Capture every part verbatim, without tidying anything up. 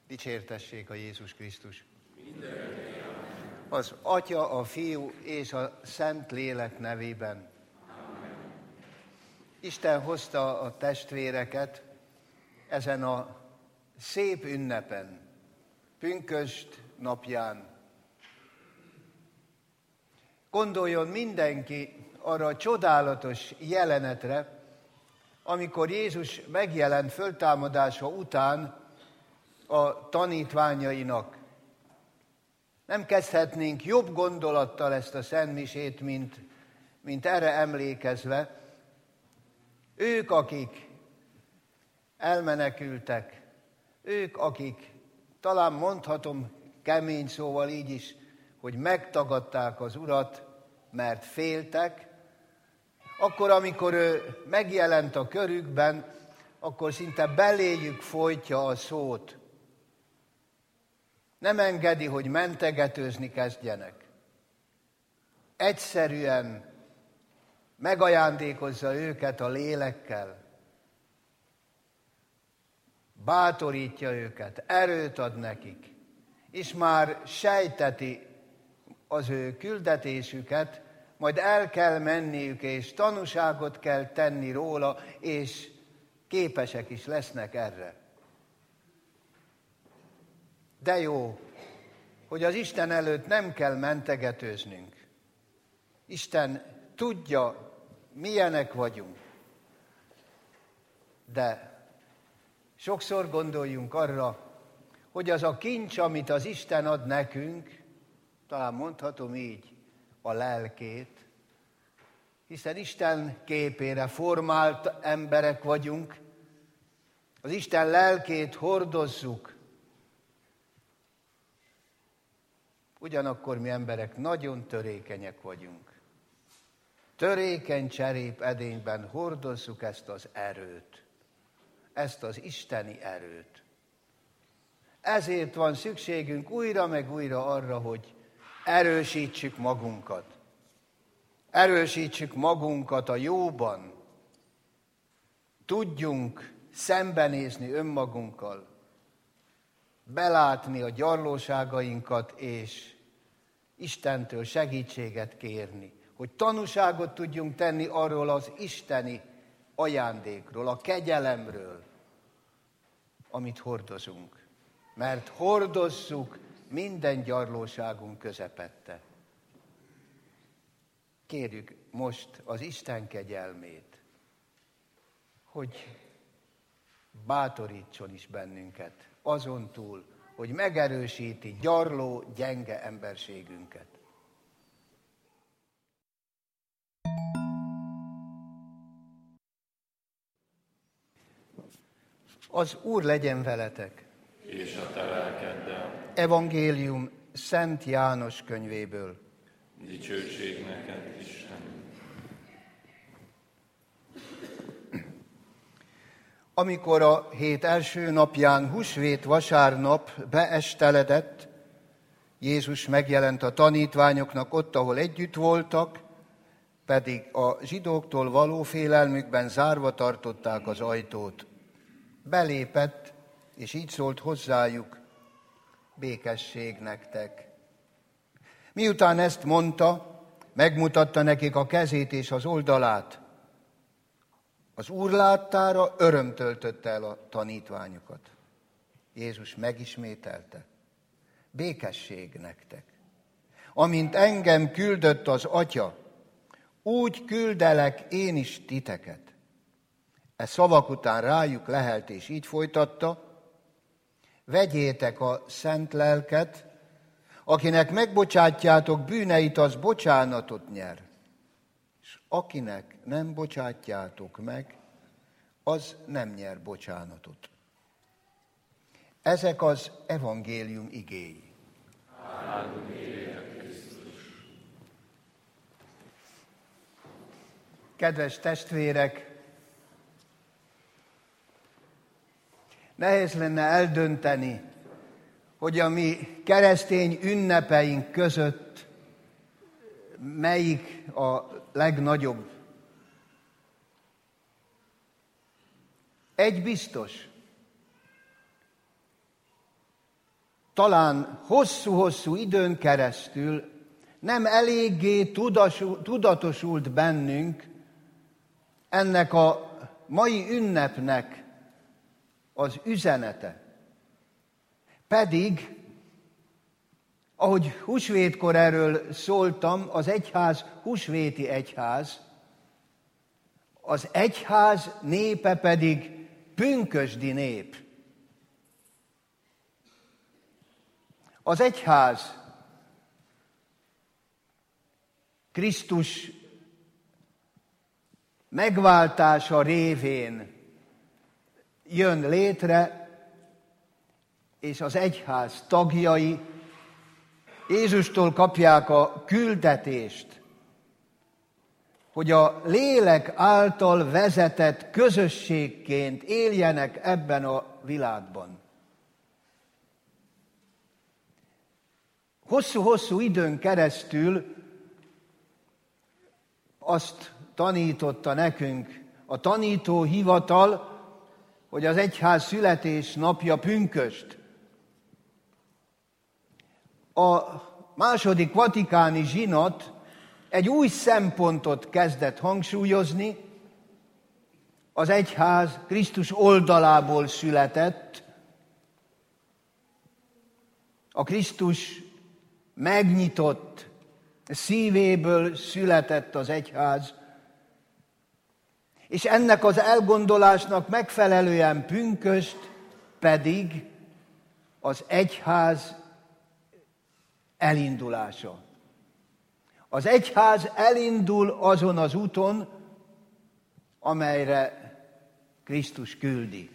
Dicsértessék a Jézus Krisztus. Az Atya, a Fiú és a Szent Lélek nevében. Amen. Isten hozta a testvéreket ezen a szép ünnepen, pünkösd napján. Gondoljon mindenki arra a csodálatos jelenetre, amikor Jézus megjelent föltámadása után a tanítványainak. Nem kezdhetnénk jobb gondolattal ezt a szentmisét, mint, mint erre emlékezve. Ők, akik elmenekültek, ők, akik, talán mondhatom kemény szóval így is, hogy megtagadták az Urat, mert féltek, akkor, amikor ő megjelent a körükben, akkor szinte beléjük folytja a szót. Nem engedi, hogy mentegetőzni kezdjenek. Egyszerűen megajándékozza őket a lélekkel. Bátorítja őket, erőt ad nekik, és már sejteti az ő küldetésüket, majd el kell menniük, és tanúságot kell tenni róla, és képesek is lesznek erre. De jó, hogy az Isten előtt nem kell mentegetőznünk. Isten tudja, milyenek vagyunk. De sokszor gondoljunk arra, hogy az a kincs, amit az Isten ad nekünk, talán mondhatom így, a lelkét, hiszen Isten képére formált emberek vagyunk, az Isten lelkét hordozzuk. Ugyanakkor mi emberek nagyon törékenyek vagyunk. Törékeny cserép edényben hordozzuk ezt az erőt, ezt az isteni erőt. Ezért van szükségünk újra meg újra arra, hogy erősítsük magunkat. Erősítsük magunkat a jóban. Tudjunk szembenézni önmagunkkal, belátni a gyarlóságainkat, és Istentől segítséget kérni, hogy tanúságot tudjunk tenni arról az isteni ajándékról, a kegyelemről, amit hordozunk. Mert hordozzuk minden gyarlóságunk közepette. Kérjük most az Isten kegyelmét, hogy bátorítson is bennünket, azon túl, hogy megerősíti gyarló, gyenge emberségünket. Az Úr legyen veletek. És a te lelkeddel. Evangélium Szent János könyvéből. Dicsőség neked, Isten. Amikor a hét első napján, húsvét vasárnap beesteledett, Jézus megjelent a tanítványoknak ott, ahol együtt voltak, pedig a zsidóktól való félelmükben zárva tartották az ajtót. Belépett, és így szólt hozzájuk: békesség nektek. Miután ezt mondta, megmutatta nekik a kezét és az oldalát. Az Úr láttára öröm töltötte el a tanítványokat. Jézus megismételte: békesség nektek. Amint engem küldött az Atya, úgy küldelek én is titeket. E szavak után rájuk lehelt, és így folytatta: vegyétek a szent lelket, akinek megbocsátjátok bűneit, az bocsánatot nyer. És akinek nem bocsátjátok meg, az nem nyer bocsánatot. Ezek az evangélium igéi. Kedves testvérek, nehéz lenne eldönteni, hogy a mi keresztény ünnepeink között melyik a legnagyobb. Egy biztos, talán hosszú-hosszú időn keresztül nem eléggé tudatosult bennünk ennek a mai ünnepnek az üzenete. Pedig, ahogy húsvétkor erről szóltam, az egyház húsvéti egyház, az egyház népe pedig pünkösdi nép. Az egyház Krisztus megváltása révén jön létre, és az egyház tagjai Jézustól kapják a küldetést, hogy a lélek által vezetett közösségként éljenek ebben a világban. Hosszú-hosszú időn keresztül azt tanította nekünk a tanítóhivatal, hogy az egyház születésnapja pünkösd. A második vatikáni zsinat egy új szempontot kezdett hangsúlyozni, az egyház Krisztus oldalából született, a Krisztus megnyitott szívéből született az egyház, és ennek az elgondolásnak megfelelően pünkösd pedig az egyház elindulása. Az egyház elindul azon az úton, amelyre Krisztus küldi.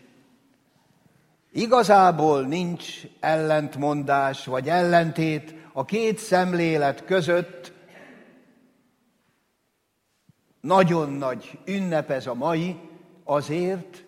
Igazából nincs ellentmondás vagy ellentét a két szemlélet között. Nagyon nagy ünnep ez a mai, azért,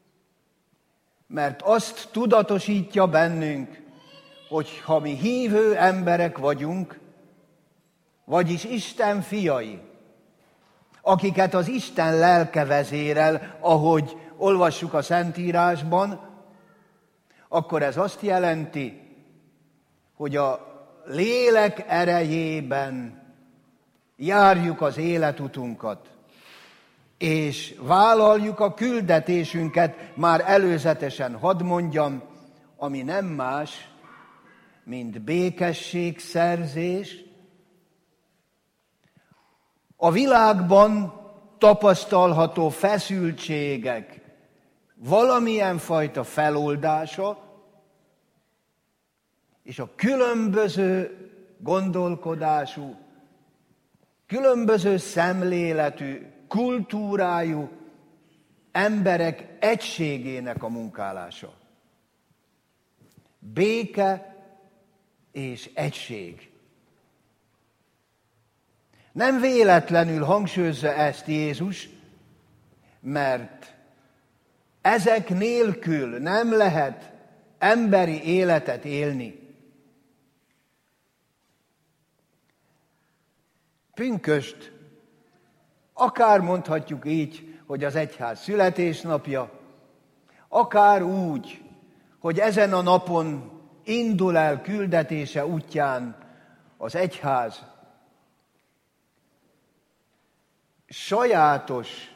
mert azt tudatosítja bennünk, hogy ha mi hívő emberek vagyunk, vagyis Isten fiai, akiket az Isten lelke vezérel, ahogy olvassuk a Szentírásban, akkor ez azt jelenti, hogy a lélek erejében járjuk az életutunkat, és vállaljuk a küldetésünket, már előzetesen hadd mondjam, ami nem más, mint békességszerzés, a világban tapasztalható feszültségek valamilyen fajta feloldása, és a különböző gondolkodású, különböző szemléletű, kultúrájú emberek egységének a munkálása. Béke és egység. Nem véletlenül hangsúlyozza ezt Jézus, mert ezek nélkül nem lehet emberi életet élni. Pünkösd, akár mondhatjuk így, hogy az egyház születésnapja, akár úgy, hogy ezen a napon indul el küldetése útján az egyház, sajátos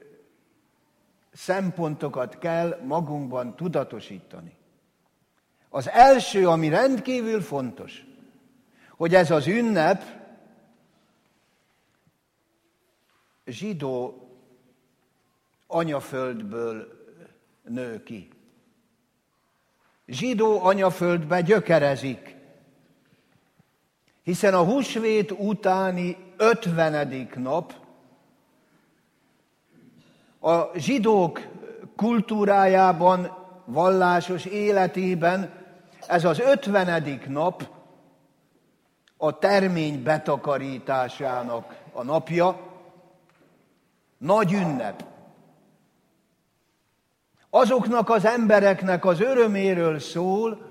szempontokat kell magunkban tudatosítani. Az első, ami rendkívül fontos, hogy ez az ünnep zsidó anyaföldből nő ki. Zsidó anyaföldbe gyökerezik, hiszen a húsvét utáni ötvenedik nap a zsidók kultúrájában, vallásos életében ez az ötvenedik nap a termény betakarításának a napja, nagy ünnep. Azoknak az embereknek az öröméről szól,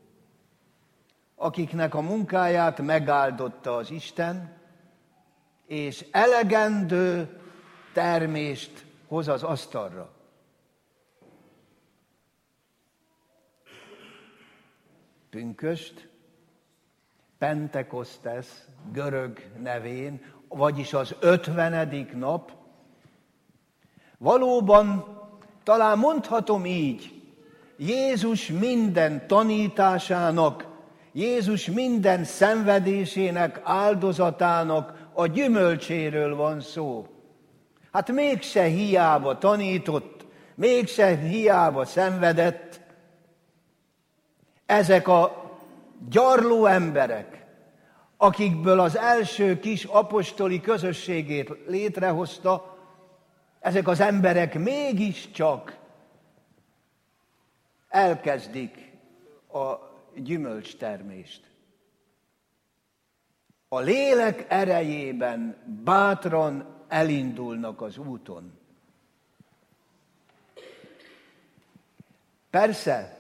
akiknek a munkáját megáldotta az Isten, és elegendő termést hoz az asztalra. pünköst, Pentekosztesz görög nevén, vagyis az ötvenedik nap. Valóban, talán mondhatom így, Jézus minden tanításának, Jézus minden szenvedésének, áldozatának a gyümölcséről van szó. Hát mégse hiába tanított, mégse hiába szenvedett. Ezek a gyarló emberek, akikből az első kis apostoli közösségét létrehozta, ezek az emberek mégiscsak elkezdik a gyümölcstermést. A lélek erejében bátran elindulnak az úton. Persze,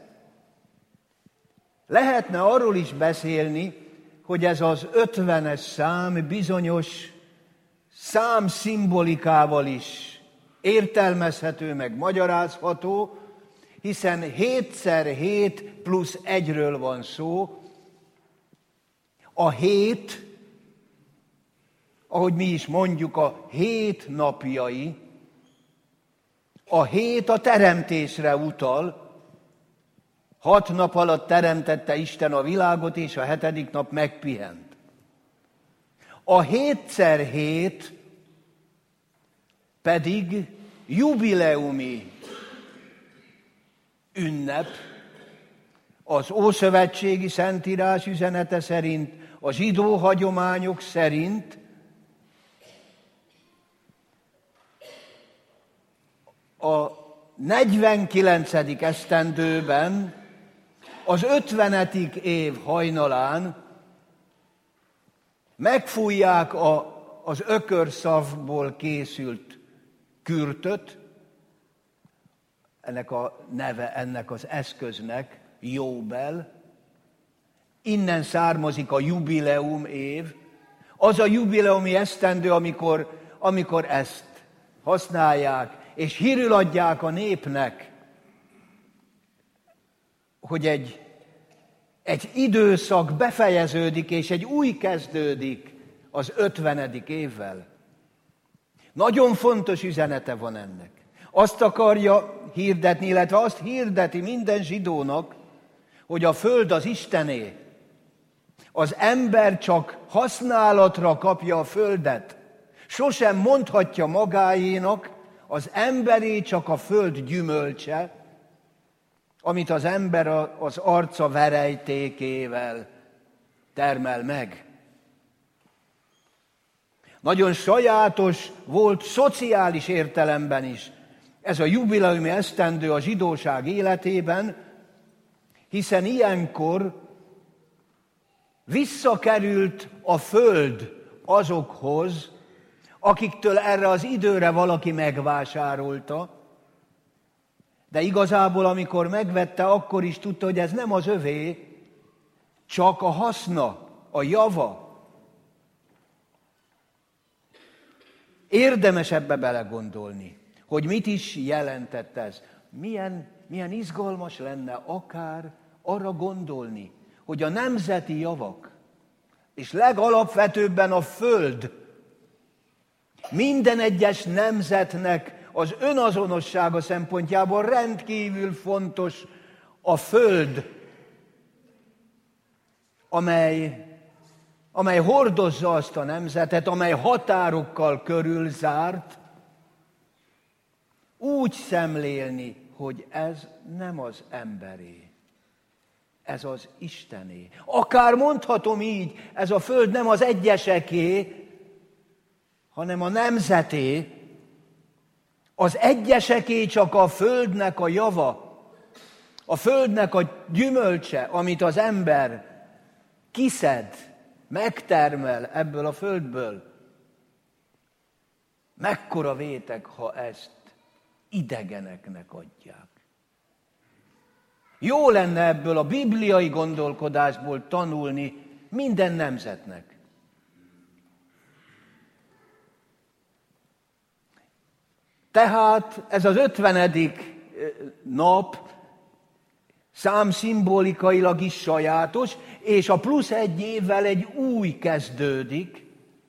lehetne arról is beszélni, hogy ez az ötvenes szám bizonyos számszimbolikával is értelmezhető, meg magyarázható, hiszen hétszer hét plusz egyről van szó. A hét, ahogy mi is mondjuk, a hét napjai, a hét a teremtésre utal. Hat nap alatt teremtette Isten a világot, és a hetedik nap megpihent. A hétszer hét pedig jubileumi ünnep, az ószövetségi szentírás üzenete szerint, a zsidó hagyományok szerint. A negyvenkilencedik esztendőben, az ötvenedik év hajnalán megfújják a, az ökörszavból készült kürtöt, ennek a neve, ennek az eszköznek jóbel. Innen származik a jubileum év, az a jubileumi esztendő, amikor, amikor ezt használják, és hírül adják a népnek, hogy egy, egy időszak befejeződik, és egy új kezdődik az ötvenedik évvel. Nagyon fontos üzenete van ennek. Azt akarja hirdetni, illetve azt hirdeti minden zsidónak, hogy a föld az Istené. Az ember csak használatra kapja a földet. Sosem mondhatja magáénak, az emberé csak a föld gyümölcse, amit az ember az arca verejtékével termel meg. Nagyon sajátos volt szociális értelemben is ez a jubileumi esztendő a zsidóság életében, hiszen ilyenkor visszakerült a föld azokhoz, akiktől erre az időre valaki megvásárolta, de igazából, amikor megvette, akkor is tudta, hogy ez nem az övé, csak a haszna, a java. Érdemes ebbe belegondolni, hogy mit is jelentett ez. Milyen, milyen izgalmas lenne akár arra gondolni, hogy a nemzeti javak, és legalapvetőbben a föld, minden egyes nemzetnek az önazonossága szempontjából rendkívül fontos a föld, amely, amely hordozza azt a nemzetet, amely határokkal körülzárt, úgy szemlélni, hogy ez nem az emberé, ez az Istené. Akár mondhatom így, ez a föld nem az egyeseké, hanem a nemzeté. Az egyeseké csak a földnek a java, a földnek a gyümölcse, amit az ember kiszed, megtermel ebből a földből. Mekkora vétek, ha ezt idegeneknek adják. Jó lenne ebből a bibliai gondolkodásból tanulni minden nemzetnek. Tehát ez az ötvenedik nap szám szimbolikailag is sajátos, és a plusz egy évvel egy új kezdődik,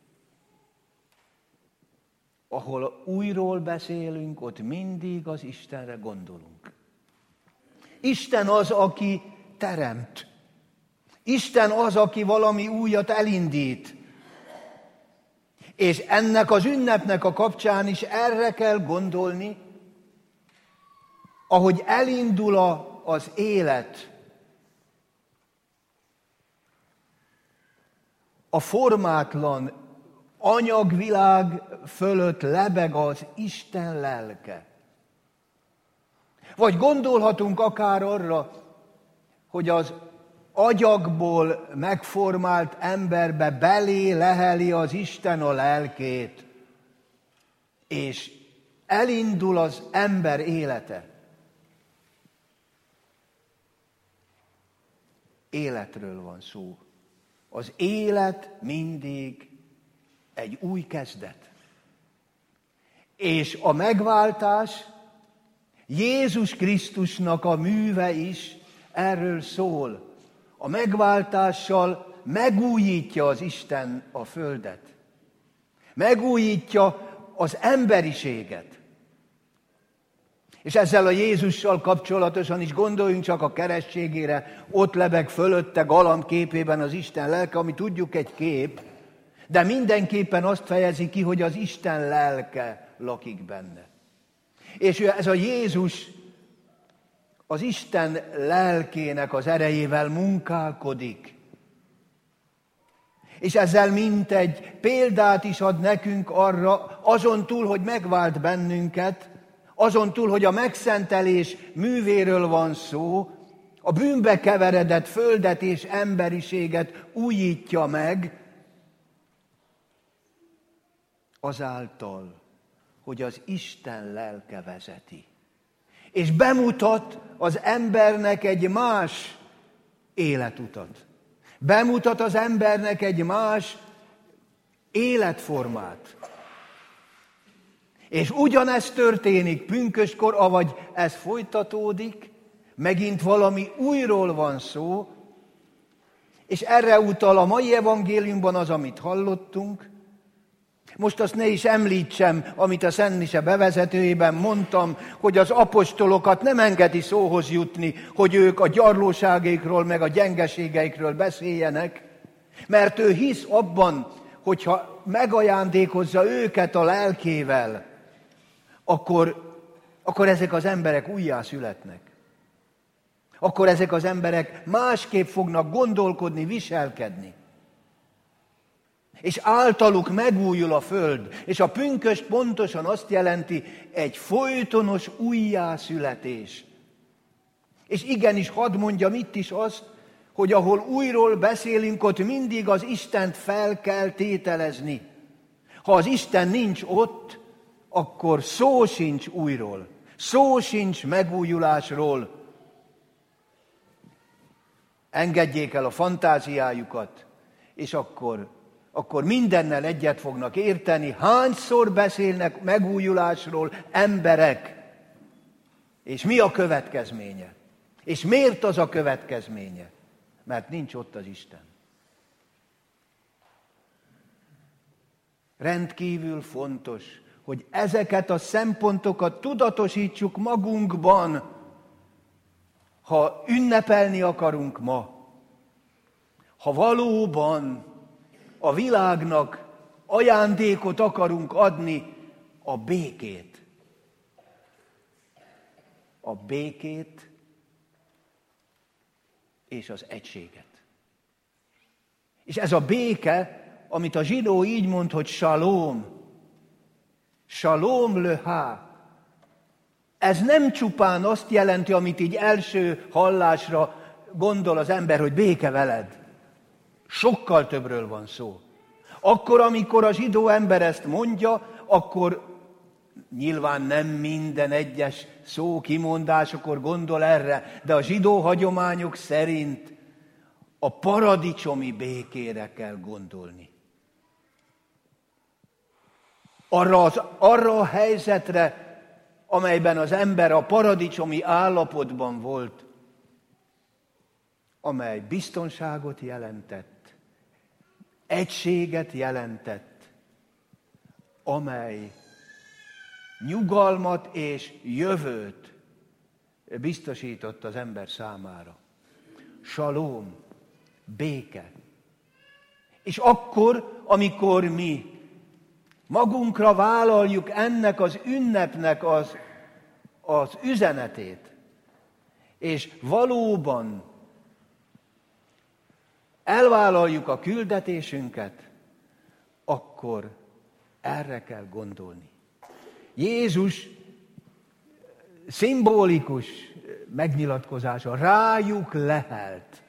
ahol újról beszélünk, ott mindig az Istenre gondolunk. Isten az, aki teremt. Isten az, aki valami újat elindít. És ennek az ünnepnek a kapcsán is erre kell gondolni, ahogy elindul a, az élet, a formátlan anyagvilág fölött lebeg az Isten lelke. Vagy gondolhatunk akár arra, hogy az agyagból megformált emberbe belé leheli az Isten a lelkét, és elindul az ember élete. Életről van szó. Az élet mindig egy új kezdet. És a megváltás Jézus Krisztusnak a műve is erről szól. A megváltással megújítja az Isten a földet. Megújítja az emberiséget. És ezzel a Jézussal kapcsolatosan is gondoljunk csak a kerességére, ott lebeg fölötte galamb képében az Isten lelke, ami tudjuk egy kép, de mindenképpen azt fejezi ki, hogy az Isten lelke lakik benne. És ez a Jézus az Isten lelkének az erejével munkálkodik. És ezzel mint egy példát is ad nekünk arra, azon túl, hogy megvált bennünket, azon túl, hogy a megszentelés művéről van szó, a bűnbe keveredett földet és emberiséget újítja meg, azáltal, hogy az Isten lelke vezeti. És bemutat az embernek egy más életutat. Bemutat az embernek egy más életformát. És ugyanezt történik pünköstkor, avagy ez folytatódik, megint valami újról van szó, és erre utal a mai evangéliumban az, amit hallottunk. Most azt ne is említsem, amit a Szent Mise bevezetőjében mondtam, hogy az apostolokat nem engedi szóhoz jutni, hogy ők a gyarlóságaikról, meg a gyengeségeikről beszéljenek, mert ő hisz abban, hogyha megajándékozza őket a lelkével, akkor, akkor ezek az emberek újjá születnek. Akkor ezek az emberek másképp fognak gondolkodni, viselkedni. És általuk megújul a föld. És a pünkösd pontosan azt jelenti, egy folytonos újjászületés. És igenis, hadd mondjam itt is azt, hogy ahol újról beszélünk, ott mindig az Istent fel kell tételezni. Ha az Isten nincs ott, akkor szó sincs újról. Szó sincs megújulásról. Engedjék el a fantáziájukat, és akkor, akkor mindennel egyet fognak érteni. Hányszor beszélnek megújulásról emberek? És mi a következménye? És miért az a következménye? Mert nincs ott az Isten. Rendkívül fontos, hogy ezeket a szempontokat tudatosítsuk magunkban, ha ünnepelni akarunk ma, ha valóban a világnak ajándékot akarunk adni, a békét. A békét és az egységet. És ez a béke, amit a zsidó így mond, hogy salóm, salóm lehá, ez nem csupán azt jelenti, amit így első hallásra gondol az ember, hogy béke veled. Sokkal többről van szó. Akkor, amikor a zsidó ember ezt mondja, akkor nyilván nem minden egyes szó kimondásakor gondol erre, de a zsidó hagyományok szerint a paradicsomi békére kell gondolni. Arra, az, arra a helyzetre, amelyben az ember a paradicsomi állapotban volt, amely biztonságot jelentett, egységet jelentett, amely nyugalmat és jövőt biztosított az ember számára. Salóm, béke. És akkor, amikor mi magunkra vállaljuk ennek az ünnepnek az, az üzenetét, és valóban elvállaljuk a küldetésünket, akkor erre kell gondolni. Jézus szimbolikus megnyilatkozása rájuk lehelt,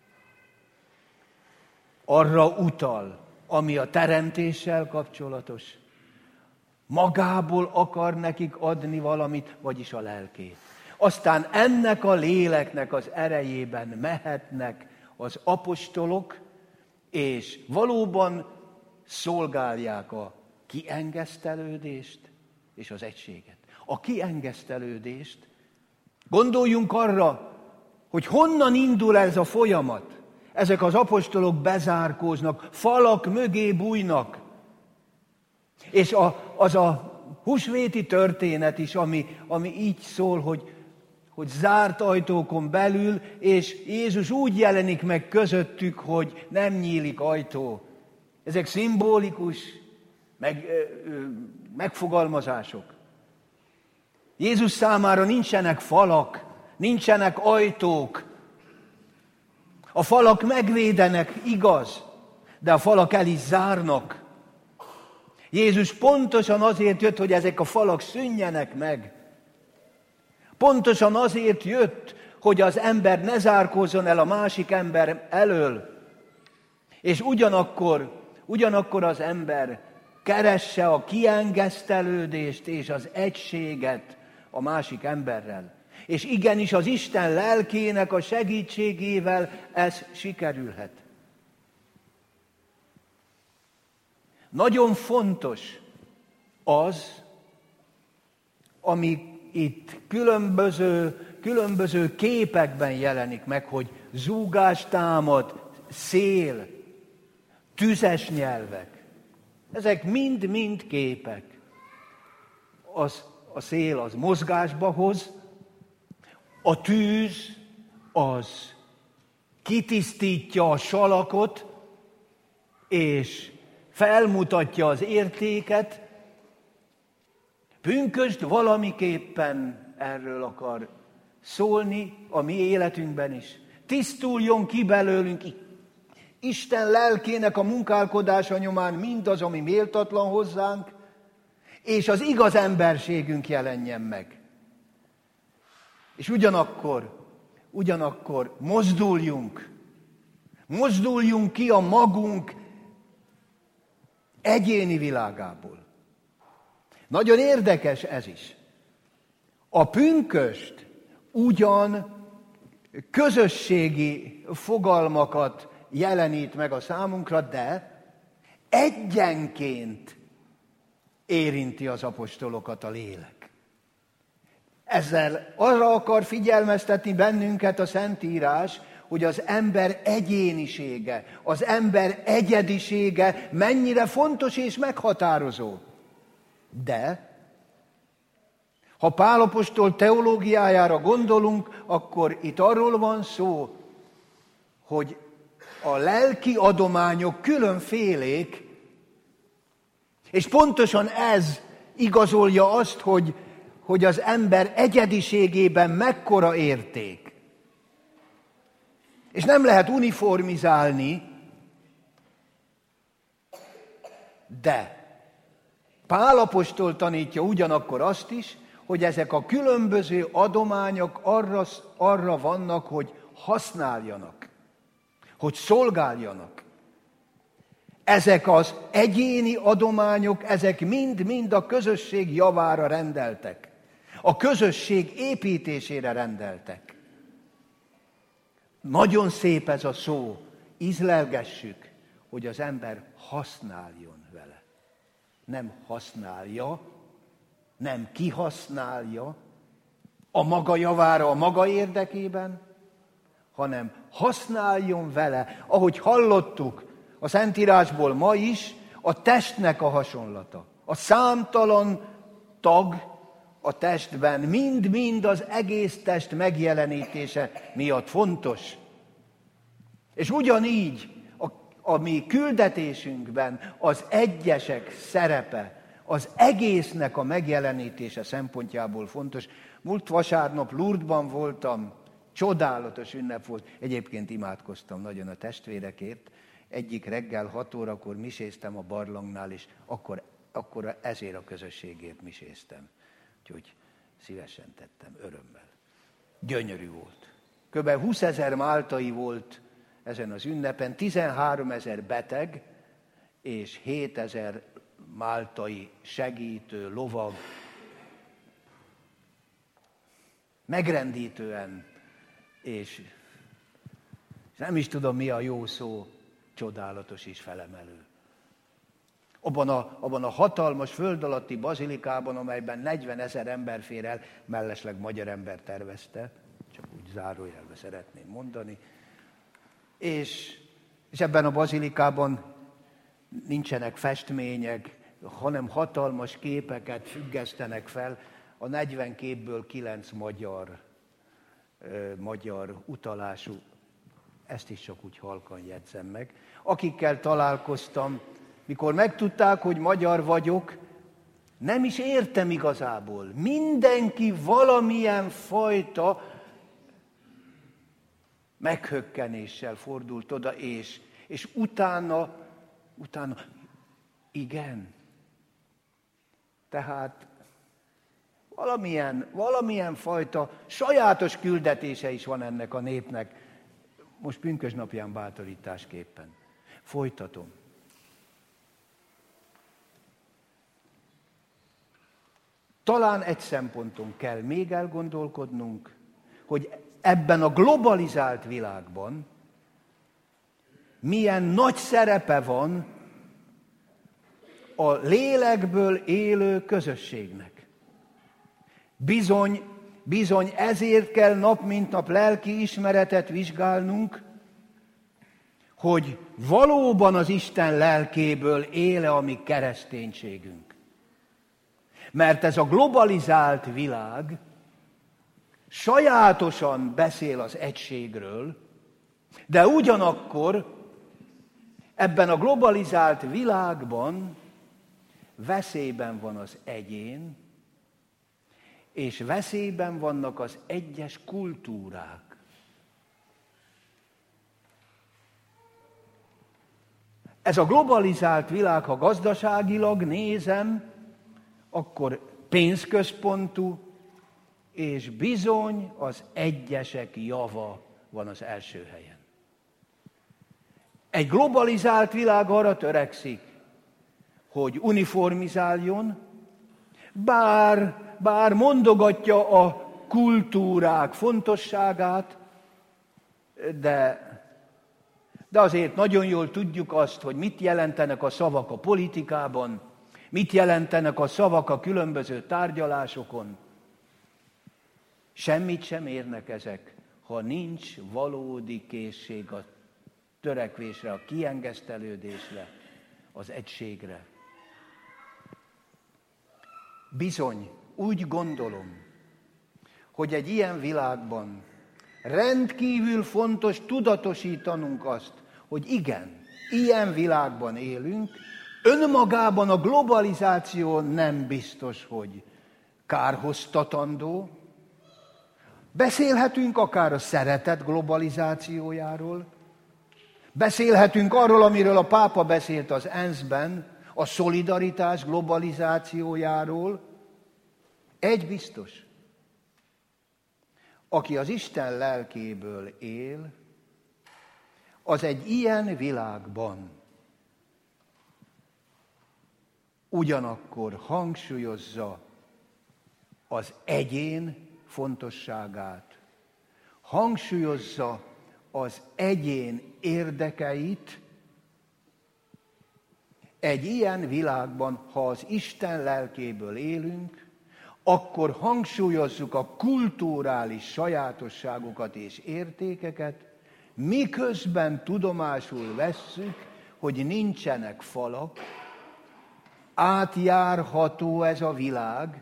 arra utal, ami a teremtéssel kapcsolatos. Magából akar nekik adni valamit, vagyis a lelkét. Aztán ennek a léleknek az erejében mehetnek az apostolok, és valóban szolgálják a kiengesztelődést és az egységet. A kiengesztelődést, gondoljunk arra, hogy honnan indul ez a folyamat. Ezek az apostolok bezárkóznak, falak mögé bújnak. És a, az a húsvéti történet is, ami, ami így szól, hogy, hogy zárt ajtókon belül, és Jézus úgy jelenik meg közöttük, hogy nem nyílik ajtó. Ezek szimbolikus meg, megfogalmazások. Jézus számára nincsenek falak, nincsenek ajtók. A falak megvédenek, igaz, de a falak el is zárnak. Jézus pontosan azért jött, hogy ezek a falak szűnjenek meg. Pontosan azért jött, hogy az ember ne zárkózzon el a másik ember elől. És ugyanakkor, ugyanakkor az ember keresse a kiengesztelődést és az egységet a másik emberrel. És igenis az Isten lelkének a segítségével ez sikerülhet. Nagyon fontos az, ami itt különböző, különböző képekben jelenik meg, hogy zúgás támad, szél, tüzes nyelvek. Ezek mind-mind képek. Az, a szél az mozgásba hoz, a tűz az kitisztítja a salakot, és felmutatja az értéket. Pünkösd valamiképpen erről akar szólni a mi életünkben is. Tisztuljon ki belőlünk Isten lelkének a munkálkodása nyomán mindaz, ami méltatlan hozzánk, és az igaz emberségünk jelenjen meg. És ugyanakkor, ugyanakkor mozduljunk, mozduljunk ki a magunk egyéni világából. Nagyon érdekes ez is. A pünkösd ugyan közösségi fogalmakat jelenít meg a számunkra, de egyenként érinti az apostolokat a lélek. Ezzel arra akar figyelmeztetni bennünket a Szentírás, hogy az ember egyénisége, az ember egyedisége mennyire fontos és meghatározó. De ha Pál apostol teológiájára gondolunk, akkor itt arról van szó, hogy a lelki adományok különfélék, és pontosan ez igazolja azt, hogy, hogy az ember egyediségében mekkora érték. És nem lehet uniformizálni, de Pál apostol tanítja ugyanakkor azt is, hogy ezek a különböző adományok arra, arra vannak, hogy használjanak, hogy szolgáljanak. Ezek az egyéni adományok, ezek mind-mind a közösség javára rendeltek. A közösség építésére rendeltek. Nagyon szép ez a szó, ízlelgessük, hogy az ember használjon vele. Nem használja, nem kihasználja a maga javára, a maga érdekében, hanem használjon vele, ahogy hallottuk a Szentírásból ma is, a testnek a hasonlata. A számtalan tag a testben, mind-mind az egész test megjelenítése miatt fontos. És ugyanígy a, a mi küldetésünkben az egyesek szerepe, az egésznek a megjelenítése szempontjából fontos. Múlt vasárnap Lourdesban voltam, csodálatos ünnep volt. Egyébként imádkoztam nagyon a testvérekért. Egyik reggel hat órakor miséztem a barlangnál, és akkor, akkor ezért a közösségért miséztem. Úgyhogy szívesen tettem, örömmel. Gyönyörű volt. Kb. húszezer máltai volt ezen az ünnepen, tizenháromezer beteg, és hétezer máltai segítő, lovag. Megrendítően, és nem is tudom, mi a jó szó, csodálatos és felemelő. Abban a, abban a hatalmas föld alatti bazilikában, amelyben negyvenezer ember fér el, mellesleg magyar ember tervezte, csak úgy zárójelbe szeretném mondani, és, és ebben a bazilikában nincsenek festmények, hanem hatalmas képeket függesztenek fel, a negyven képből kilenc magyar, ö, magyar utalású, ezt is csak úgy halkan jegyzem meg. Akikkel találkoztam, mikor megtudták, hogy magyar vagyok, nem is értem igazából. Mindenki valamilyen fajta meghökkenéssel fordult oda, és, és utána, utána, igen. Tehát valamilyen, valamilyen fajta sajátos küldetése is van ennek a népnek. Most pünkösdnapján bátorításképpen. Folytatom. Talán egy szemponton kell még elgondolkodnunk, hogy ebben a globalizált világban milyen nagy szerepe van a lélekből élő közösségnek. Bizony, bizony ezért kell nap mint nap lelki ismeretet vizsgálnunk, hogy valóban az Isten lelkéből éle a mi kereszténységünk. Mert ez a globalizált világ sajátosan beszél az egységről, de ugyanakkor ebben a globalizált világban veszélyben van az egyén, és veszélyben vannak az egyes kultúrák. Ez a globalizált világ, ha gazdaságilag nézem, akkor pénzközpontú, és bizony az egyesek java van az első helyen. Egy globalizált világ arra törekszik, hogy uniformizáljon, bár, bár mondogatja a kultúrák fontosságát, de, de azért nagyon jól tudjuk azt, hogy mit jelentenek a szavak a politikában, mit jelentenek a szavak a különböző tárgyalásokon. Semmit sem érnek ezek, ha nincs valódi készség a törekvésre, a kiengesztelődésre, az egységre. Bizony, úgy gondolom, hogy egy ilyen világban rendkívül fontos tudatosítanunk azt, hogy igen, ilyen világban élünk, önmagában a globalizáció nem biztos, hogy kárhoztatandó. Beszélhetünk akár a szeretet globalizációjáról, beszélhetünk arról, amiről a pápa beszélt az é en es-ben, a szolidaritás globalizációjáról. Egy biztos, aki az Isten lelkéből él, az egy ilyen világban ugyanakkor hangsúlyozza az egyén fontosságát, hangsúlyozza az egyén érdekeit. Egy ilyen világban, ha az Isten lelkéből élünk, akkor hangsúlyozzuk a kulturális sajátosságokat és értékeket, miközben tudomásul vesszük, hogy nincsenek falak, átjárható ez a világ,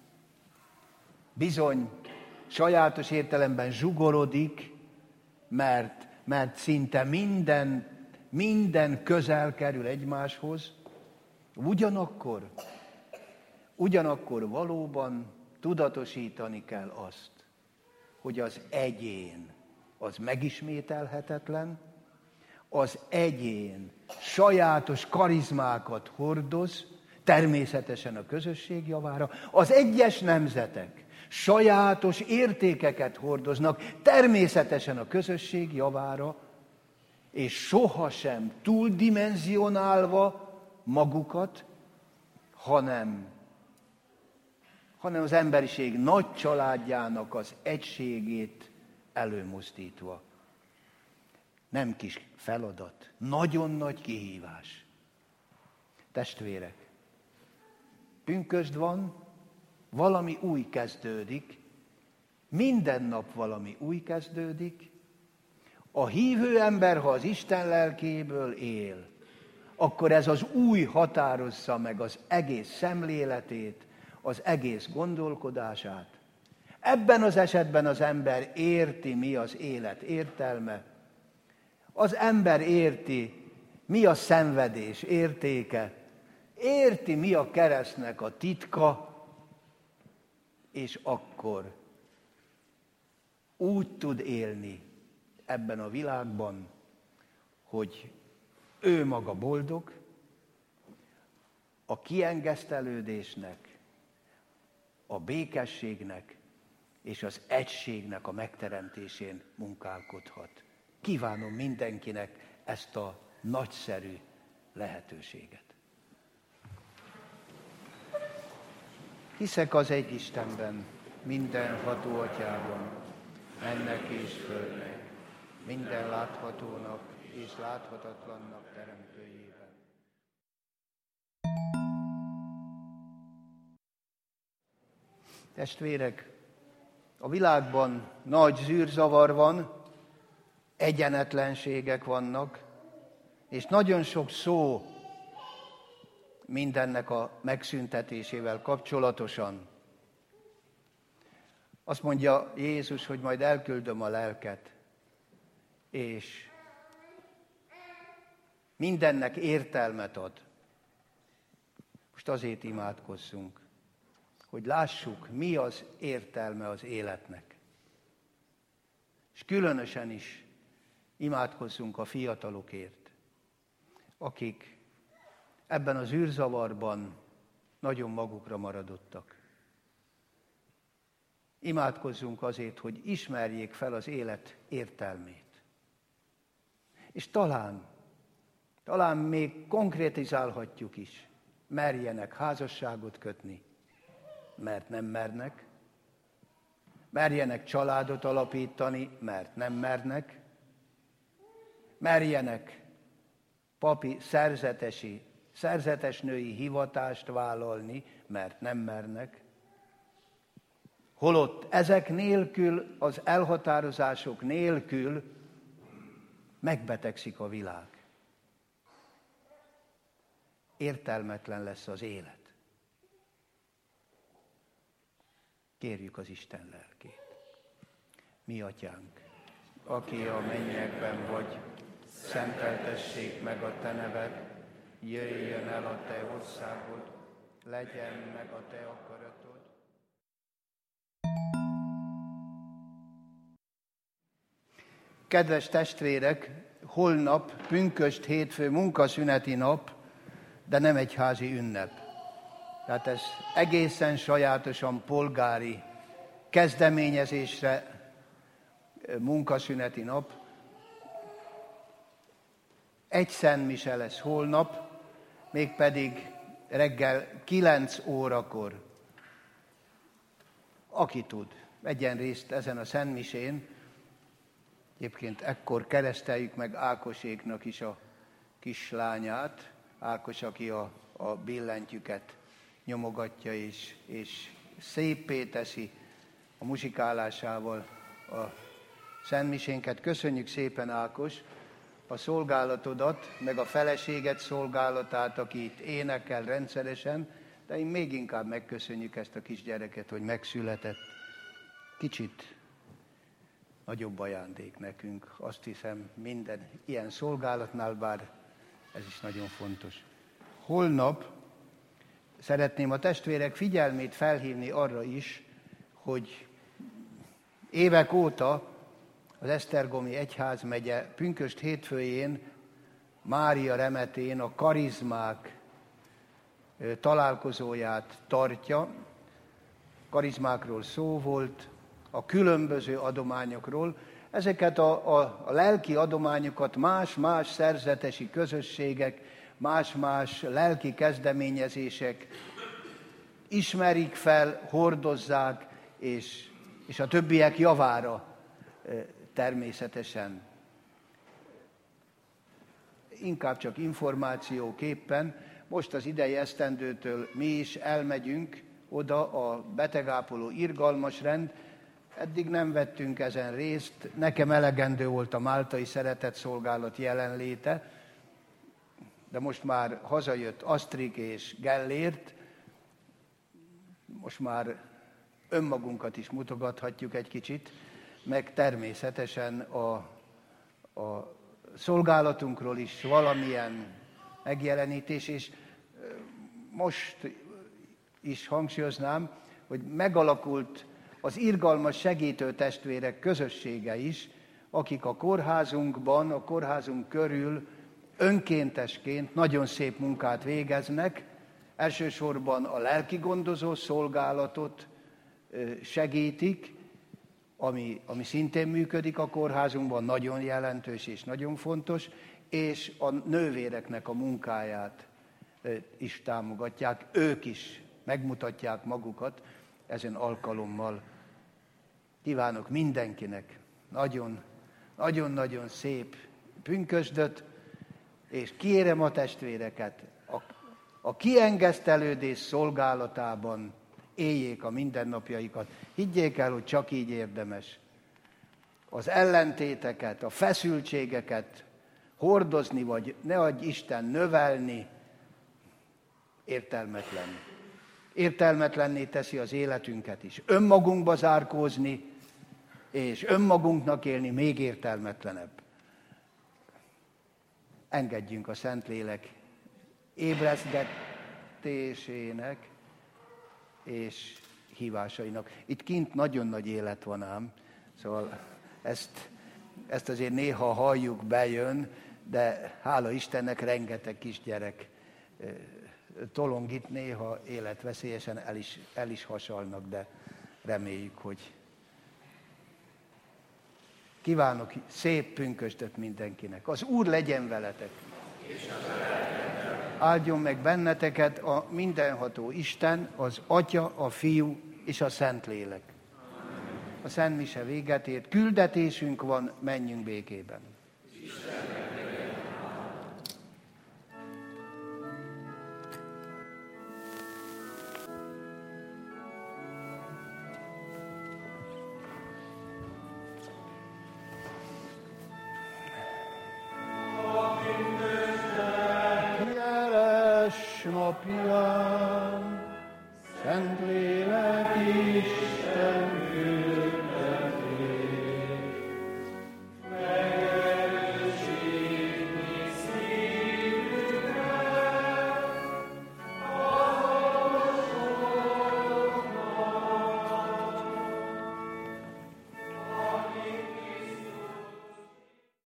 bizony sajátos értelemben zsugorodik, mert, mert szinte minden, minden közel kerül egymáshoz, ugyanakkor, ugyanakkor valóban tudatosítani kell azt, hogy az egyén az megismételhetetlen, az egyén sajátos karizmákat hordoz, természetesen a közösség javára, az egyes nemzetek sajátos értékeket hordoznak, természetesen a közösség javára, és sohasem túldimenzionálva magukat, hanem, hanem az emberiség nagy családjának az egységét előmozdítva. Nem kis feladat, nagyon nagy kihívás. Testvérek, pünkösd van, valami új kezdődik, minden nap valami új kezdődik. A hívő ember, ha az Isten lelkéből él, akkor ez az új határozza meg az egész szemléletét, az egész gondolkodását. Ebben az esetben az ember érti, mi az élet értelme. Az ember érti, mi a szenvedés értéke, érti, mi a keresztnek a titka, és akkor úgy tud élni ebben a világban, hogy ő maga boldog, a kiengesztelődésnek, a békességnek és az egységnek a megteremtésén munkálkodhat. Kívánom mindenkinek ezt a nagyszerű lehetőséget. Hiszek az egy Istenben, mindenható Atyában, mennek és földnek, minden láthatónak és láthatatlannak teremtőjében. Testvérek, a világban nagy zűrzavar van, egyenetlenségek vannak, és nagyon sok szó mindennek a megszüntetésével kapcsolatosan. Azt mondja Jézus, hogy majd elküldöm a lelket, és mindennek értelmet ad. Most azért imádkozzunk, hogy lássuk, mi az értelme az életnek. És különösen is imádkozzunk a fiatalokért, akik ebben az űrzavarban nagyon magukra maradottak. Imádkozzunk azért, hogy ismerjék fel az élet értelmét. És talán, talán még konkrétizálhatjuk is, merjenek házasságot kötni, mert nem mernek, merjenek családot alapítani, mert nem mernek, merjenek papi szerzetesi, szerzetes női hivatást vállalni, mert nem mernek, holott ezek nélkül, az elhatározások nélkül megbetegszik a világ. Értelmetlen lesz az élet. Kérjük az Isten lelkét. Mi Atyánk, aki a mennyekben vagy, szenteltessék meg a Te neved, jöjjön el a Te országod, legyen meg a Te akaratod. Kedves testvérek, holnap pünkösd hétfő munkaszüneti nap, de nem egyházi ünnep. Tehát ez egészen sajátosan polgári kezdeményezésre munkaszüneti nap. Egy szentmise lesz holnap, mégpedig reggel kilenc órakor. Aki tud, vegyen részt ezen a szentmisén. Egyébként ekkor kereszteljük meg Ákoséknak is a kislányát. Ákos, aki a, a billentyűket nyomogatja és, és széppé teszi a muzsikálásával a szentmisénket. Köszönjük szépen, Ákos, a szolgálatodat, meg a feleséget szolgálatát, aki itt énekel rendszeresen, de én még inkább megköszönjük ezt a kisgyereket, hogy megszületett. Kicsit nagyobb ajándék nekünk, azt hiszem, minden ilyen szolgálatnál, bár ez is nagyon fontos. Holnap szeretném a testvérek figyelmét felhívni arra is, hogy évek óta az Esztergomi Egyházmegye pünkösd hétfőjén, Mária remetén a karizmák találkozóját tartja. Karizmákról szó volt, a különböző adományokról. Ezeket a, a, a lelki adományokat más-más szerzetesi közösségek, más-más lelki kezdeményezések ismerik fel, hordozzák, és, és a többiek javára természetesen. Inkább csak információképpen. Most az idei esztendőtől mi is elmegyünk oda a betegápoló irgalmas rend. Eddig nem vettünk ezen részt, nekem elegendő volt a máltai szeretetszolgálat jelenléte, de most már hazajött Asztrik és Gellért, most már önmagunkat is mutogathatjuk egy kicsit, meg természetesen a, a szolgálatunkról is valamilyen megjelenítés, és most is hangsúlyoznám, hogy megalakult az irgalmas segítő testvérek közössége is, akik a kórházunkban, a kórházunk körül önkéntesként nagyon szép munkát végeznek, elsősorban a lelki gondozó szolgálatot segítik, ami, ami szintén működik a kórházunkban, nagyon jelentős és nagyon fontos, és a nővéreknek a munkáját is támogatják, ők is megmutatják magukat ezen alkalommal. Kívánok mindenkinek nagyon, nagyon-nagyon szép pünkösdöt, és kérem a testvéreket, a, a kiengesztelődés szolgálatában éljék a mindennapjaikat. Higgyék el, hogy csak így érdemes. Az ellentéteket, a feszültségeket hordozni, vagy ne adj Isten növelni, értelmetlen. Értelmetlenné teszi az életünket is. Önmagunkba zárkózni, és önmagunknak élni még értelmetlenebb. Engedjünk a Szentlélek ébreszgetésének és hívásainak. Itt kint nagyon nagy élet van ám, szóval ezt, ezt azért néha halljuk, bejön, de hála Istennek rengeteg kisgyerek tolong itt, néha életveszélyesen el is, el is hasalnak, de reméljük, hogy kívánok szép pünkösdöt mindenkinek. Az Úr legyen veletek! Áldjon meg benneteket a mindenható Isten, az Atya, a Fiú és a Szentlélek. A Szent Mise véget ért, küldetésünk van, menjünk békében. Napján, Szentlélek Isten